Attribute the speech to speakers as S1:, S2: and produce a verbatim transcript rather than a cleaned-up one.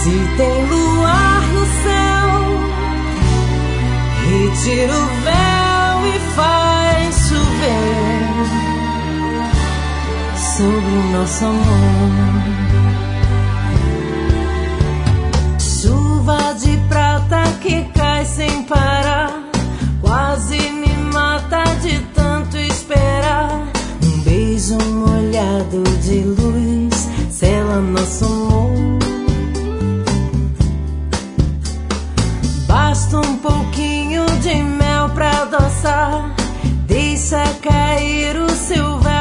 S1: Se tem luar no céu, retira o véu e faz chover sobre o nosso amor. Chuva de prata que cai sem parar, quase me mata de tanto esperar. Um beijo molhado de luz sela nosso amor. Basta um pouquinho de mel pra adoçar, deixa cair o seu véu